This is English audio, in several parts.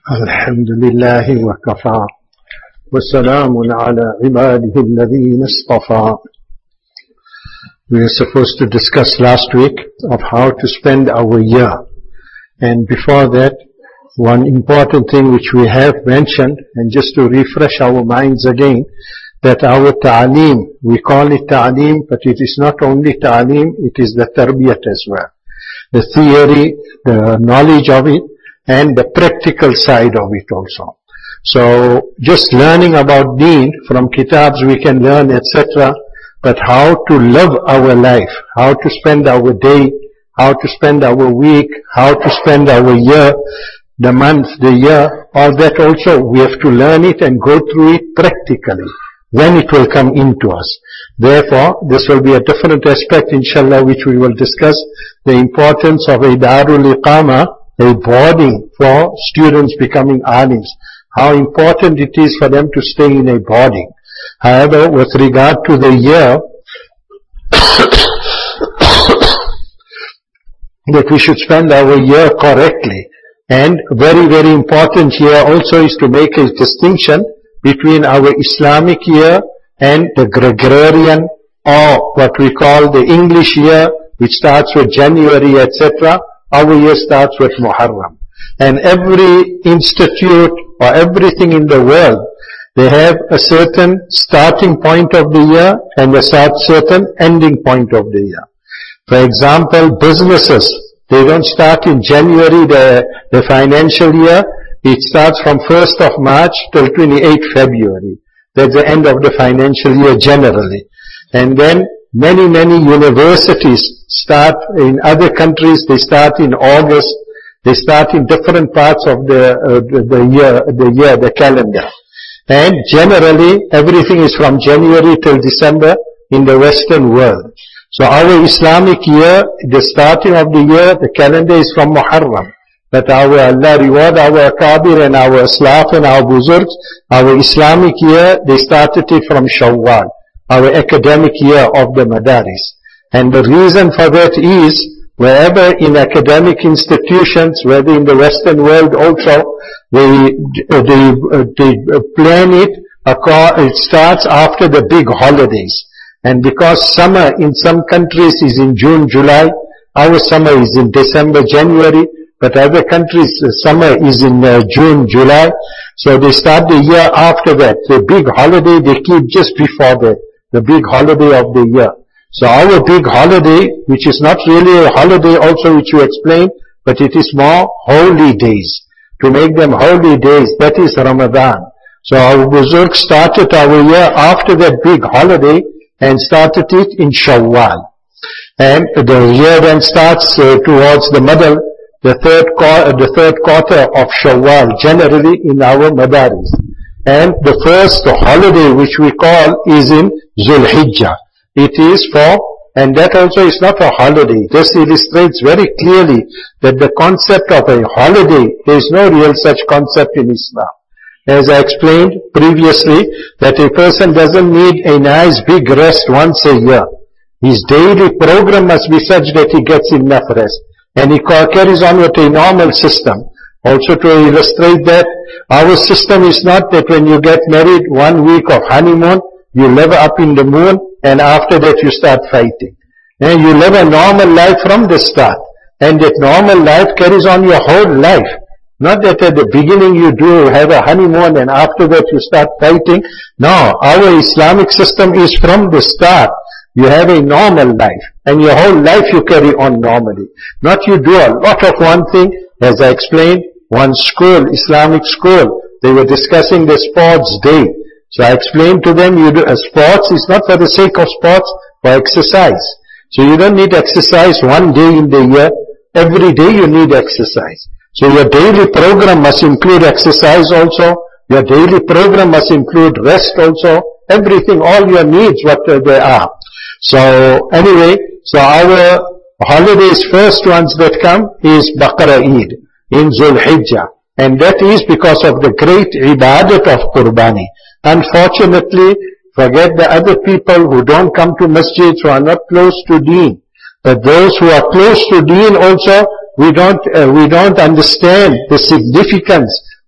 الحمد لله وكفى وسلام على عباده الذين اصطفى. We were supposed to discuss last week of how to spend our year. And before that, one important thing which we have mentioned, and just to refresh our minds again, that our ta'aleem, we call it ta'aleem, but it is not only ta'aleem, it is the tarbiyat as well. The theory, the knowledge of it, and the practical side of it also. So, just learning about deen, from kitabs we can learn, etc., but how to live our life, how to spend our day, how to spend our week, how to spend our year, the month, the year, all that also, we have to learn it and go through it practically. Then it will come into us. Therefore, this will be a different aspect, inshallah, which we will discuss, the importance of a Darul Iqamah, a boarding for students becoming alims. How important it is for them to stay in a boarding. However, with regard to the year, that we should spend our year correctly. And very, very important here also is to make a distinction between our Islamic year and the Gregorian, or what we call the English year, which starts with January, etc. Our year starts with Muharram. And every institute or everything in the world, they have a certain starting point of the year and a certain ending point of the year. For example, businesses, they don't start in January, the financial year. It starts from 1st of March till 28th February. That's the end of the financial year generally. And then many universities start in other countries, they start in August, they start in different parts of the calendar. And generally, everything is from January till December in the Western world. So our Islamic year, the starting of the year, the calendar is from Muharram. But Allah reward our Akabir and our Aslaf and our Buzurgs, our Islamic year, they started it from Shawwal, our academic year of the Madaris. And the reason for that is, wherever in academic institutions, whether in the Western world also, they plan it, it starts after the big holidays. And because summer in some countries is in June, July, our summer is in December, January, but other countries, summer is in June, July, so they start the year after that. The big holiday they keep just before that, the big holiday of the year. So our big holiday, which is not really a holiday also which you explained, but it is more holy days. To make them holy days, that is Ramadan. So our Buzurg started our year after that big holiday and started it in Shawwal. And the year then starts towards the middle, the third quarter of Shawwal, generally in our Madaris. And the first holiday which we call is in Zulhijjah. It is for, and that also is not a holiday. This illustrates very clearly that the concept of a holiday, there is no real such concept in Islam. As I explained previously, that a person doesn't need a nice big rest once a year. His daily program must be such that he gets enough rest. And he carries on with a normal system. Also to illustrate that, our system is not that when you get married, 1 week of honeymoon, you live up in the moon, and after that you start fighting. And you live a normal life from the start. And that normal life carries on your whole life. Not that at the beginning you do have a honeymoon and after that you start fighting. No, our Islamic system is from the start. You have a normal life. And your whole life you carry on normally. Not you do a lot of one thing. As I explained, one school, Islamic school, they were discussing the sports day. So I explained to them, sports is not for the sake of sports, for exercise. So you don't need exercise one day in the year. Every day you need exercise. So your daily program must include exercise also. Your daily program must include rest also. Everything, all your needs, what they are. So anyway, so our holidays, first ones that come is Baqarah Eid in Zulhijjah. And that is because of the great ibadat of Qurbani. Unfortunately, forget the other people who don't come to masjids, who are not close to deen. But those who are close to deen also, we don't understand the significance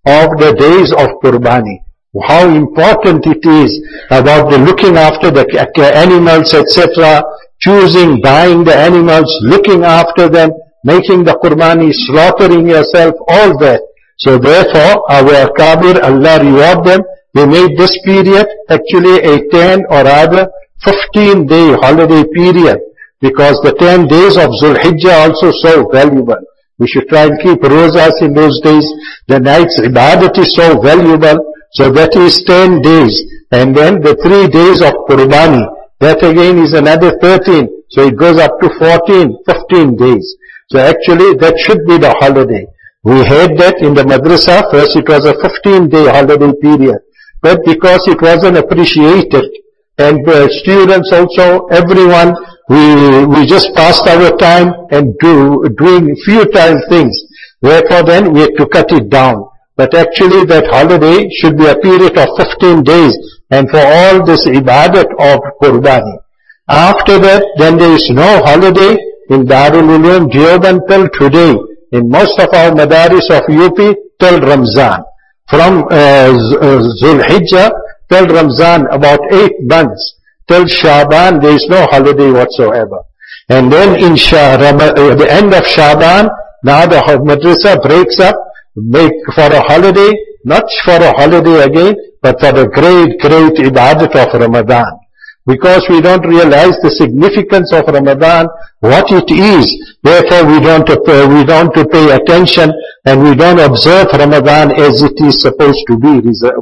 of the days of Qurbani. How important it is about the looking after the animals, etc., choosing, buying the animals, looking after them, making the Qurbani, slaughtering yourself, all that. So therefore, our Akabir, Allah reward them, they made this period actually a 10 or rather 15-day holiday period, because the 10 days of Zul Hijjah also so valuable. We should try and keep rozas in those days. The night's ibadat is so valuable. So that is 10 days. And then the 3 days of Qurbani, that again is another 13. So it goes up to 14, 15 days. So actually that should be the holiday. We had that in the madrasa. First it was a 15-day holiday period. But because it wasn't appreciated, and students also, everyone, we just passed our time and doing futile things. Therefore then we had to cut it down. But actually that holiday should be a period of 15 days, and for all this ibadat of Qurbani. After that, then there is no holiday in Darul Uloom Deoband till today. In most of our madaris of UP, till Ramzan. From Zul Hijjah till Ramzan, about 8 months. Till Shaban, there is no holiday whatsoever. And then in the end of Shaban, now the madrasa breaks up, make for a holiday, not for a holiday again, but for the great, great ibadat of Ramadan. Because we don't realize the significance of Ramadan, what it is. Therefore we don't pay attention, and we don't observe Ramadan as it is supposed to be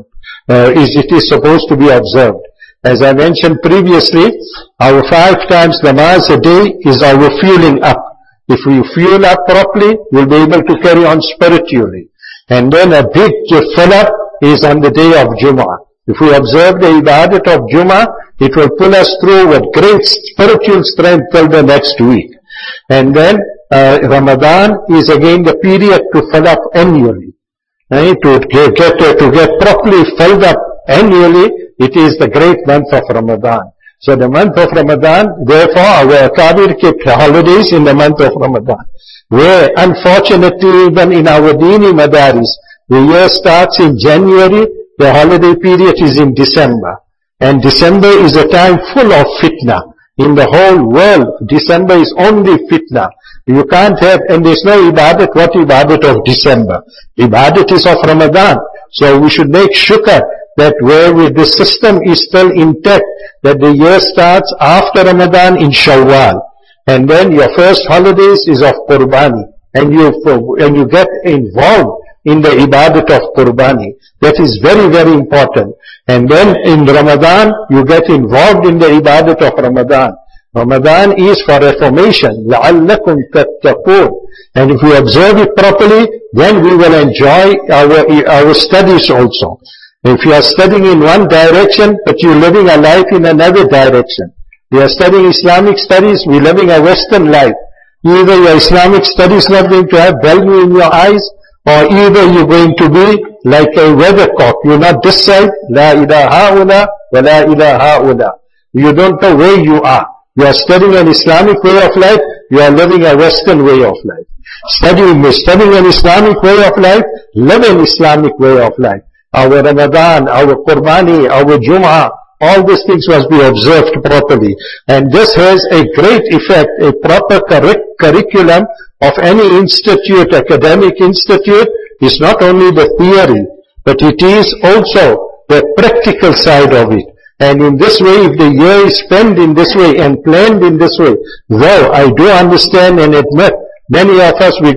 observed. As I mentioned previously, our 5 times namaz a day is our fueling up. If we fuel up properly, we'll be able to carry on spiritually. And then a big fill-up is on the day of Jummah. If we observe the ibadat of Jummah, it will pull us through with great spiritual strength till the next week. And then Ramadan is again the period to fill up annually. To get properly filled up annually, it is the great month of Ramadan. So the month of Ramadan, therefore our Akabir kept holidays in the month of Ramadan. Where unfortunately even in our Dini Madaris, the year starts in January, the holiday period is in December. And December is a time full of fitna. In the whole world, December is only fitna. You can't have, and there's no ibadat. What ibadat of December? Ibadat is of Ramadan. So we should make shukr that where the system is still intact, that the year starts after Ramadan in Shawwal. And then your first holidays is of Qurbani. And you get involved in the ibadat of Qurbani. That is very, very important. And then in Ramadan, you get involved in the ibadat of Ramadan. Ramadan is for reformation. لَعَلَّكُمْ تَتَّقُونَ. And if we observe it properly, then we will enjoy our studies also. If you are studying in one direction, but you're living a life in another direction. You are studying Islamic studies, we're living a Western life. Either your Islamic studies not going to have value in your eyes, or either you're going to be like a weathercock. You're not this side, la ilaha ula, wa la ilaha ula. You don't know where you are. You are studying an Islamic way of life, you are living a Western way of life. Studying an Islamic way of life, live an Islamic way of life. Our Ramadan, our Qurbani, our Jum'ah, all these things must be observed properly. And this has a great effect, a proper curriculum of any institute, academic institute, is not only the theory, but it is also the practical side of it. And in this way, if the year is spent in this way and planned in this way, though I do understand and admit, many of us, we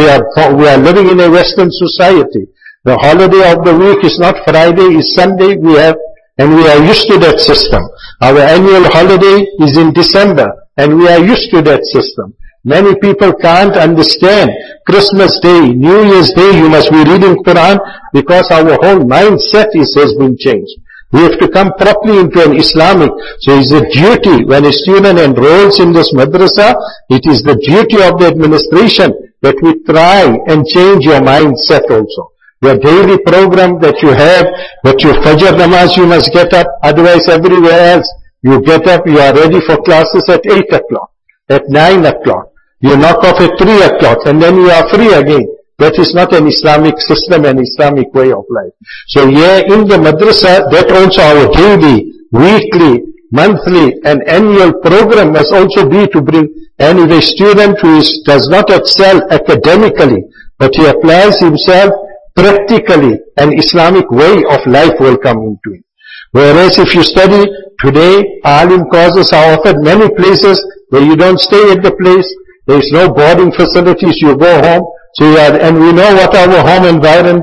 are living in a Western society. The holiday of the week is not Friday, it's Sunday, and we are used to that system. Our annual holiday is in December, and we are used to that system. Many people can't understand Christmas Day, New Year's Day, you must be reading Quran, because our whole mindset has been changed. We have to come properly into an Islamic. So it's a duty, when a student enrolls in this madrasa, it is the duty of the administration that we try and change your mindset also. Your daily program that you have, that your Fajr namaz you must get up, otherwise everywhere else, you get up, you are ready for classes at 8 o'clock, at 9 o'clock. You knock off at 3 o'clock, and then you are free again. That is not an Islamic system, an Islamic way of life. So here in the madrasa, that also our daily, weekly, monthly and annual program must also be to bring, and if a student who does not excel academically, but he applies himself practically, an Islamic way of life will come into it. Whereas if you study today, alim courses are offered many places where you don't stay at the place, there is no boarding facilities, you go home, so and we know what our home environment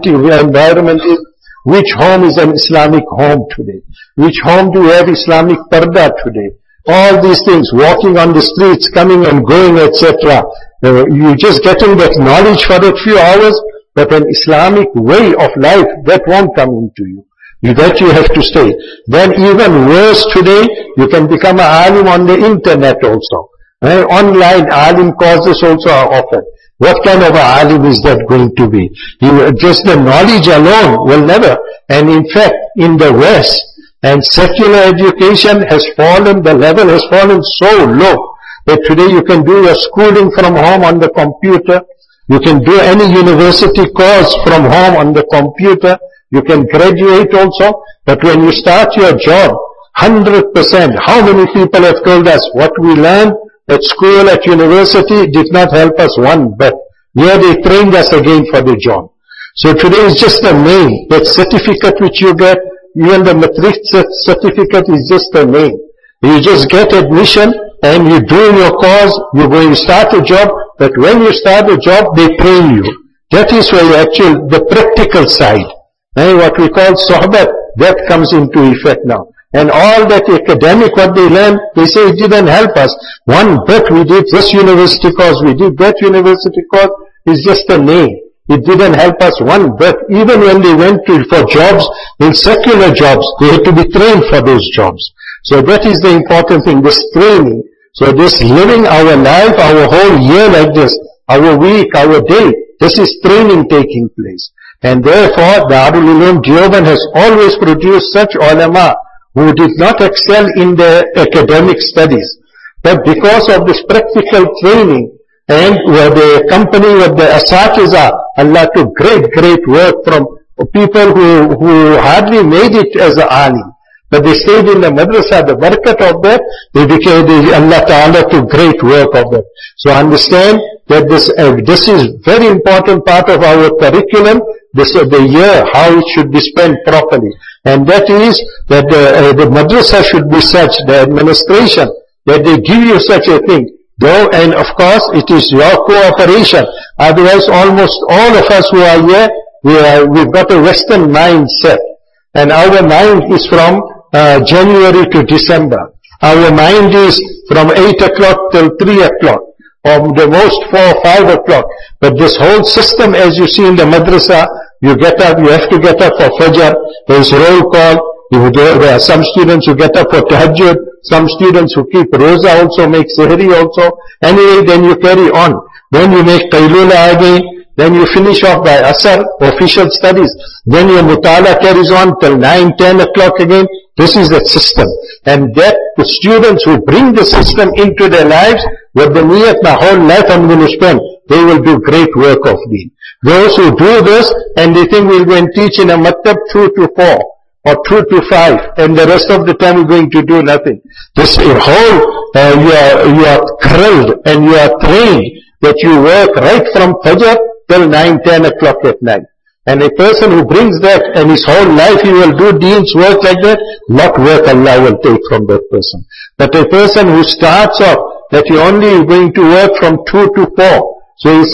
is. Which home is an Islamic home today? Which home do you have Islamic parda today? All these things, walking on the streets, coming and going, etc. You just getting that knowledge for a few hours, but an Islamic way of life, that won't come into you. That you have to stay. Then even worse today, you can become an alim on the internet also. Online alim courses also are offered. What kind of a alim is that going to be? Just the knowledge alone will never. And in fact, in the West, and secular education has fallen, the level has fallen so low that today you can do your schooling from home on the computer. You can do any university course from home on the computer. You can graduate also. But when you start your job, 100%, how many people have told us what we learned at school, at university, did not help us one bit. Here they trained us again for the job. So today is just a name. That certificate which you get, even the matric certificate is just a name. You just get admission and you do your course, you're going to start a job, but when you start a job, they train you. That is where the practical side, what we call sohbat, that comes into effect now. And all that academic, what they learn, they say it didn't help us. One bit we did this university course, we did that university course, is just a name. It didn't help us one bit. Even when they went for jobs, in secular jobs, they had to be trained for those jobs. So that is the important thing, this training. So this living our life, our whole year like this, our week, our day, this is training taking place. And therefore, Darul Uloom Deoband has always produced such ulama who did not excel in their academic studies. But because of this practical training, and where they accompany with the asatiza, Allah took great work from people who hardly made it as an alim. But they stayed in the madrasa, the barakat of that, Allah Ta'ala took great work of that. So understand that this is very important part of our curriculum, this is the year, how it should be spent properly. And that is that the madrasa should be such, the administration, that they give you such a thing. Though, and of course, it is your cooperation. Otherwise, almost all of us who are here, we've got a Western mindset. And our mind is from January to December. Our mind is from 8 o'clock till 3 o'clock. Or the most 4 or 5 o'clock. But this whole system, as you see in the madrasa, you get up, you have to get up for Fajr. There is roll call. There are some students who get up for Tahajjud. Some students who keep Roza also, make Sihri also. Anyway, then you carry on. Then you make Qaylula again. Then you finish off by Asr, official studies. Then your Mutala carries on till 9, 10 o'clock again. This is the system. And that the students who bring the system into their lives, with the niyat, my whole life I'm going to spend, they will do great work of deen. Those who do this, and they think we'll go and teach in a maktab 2 to 4. Or 2 to 5, and the rest of the time you're going to do nothing. This whole, you are krilled and you are trained that you work right from Fajr till 9, 10 o'clock at night. And a person who brings that and his whole life he will do deen's work like that, not work Allah will take from that person. But a person who starts off that he only is going to work from 2 to 4, so he's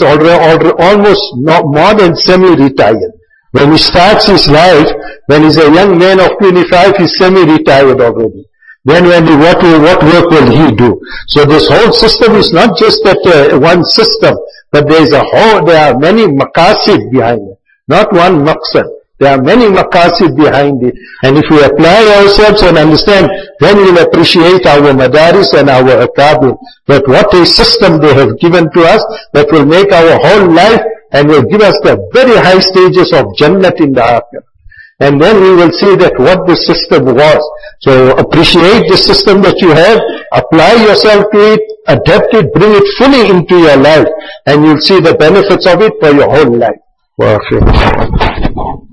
almost more than semi-retired. When he starts his life, when he's a young man of 25, he's semi-retired already. Then what work will he do? So this whole system is not just that one system, but there are many maqasid behind it. Not one maqsad. There are many maqasid behind it. And if we apply ourselves and understand, then we'll appreciate our madaris and our akabir. But what a system they have given to us that will make our whole life and will give us the very high stages of Jannat in the Akhirah. And then we will see that what the system was. So appreciate the system that you have, apply yourself to it, adapt it, bring it fully into your life, and you'll see the benefits of it for your whole life.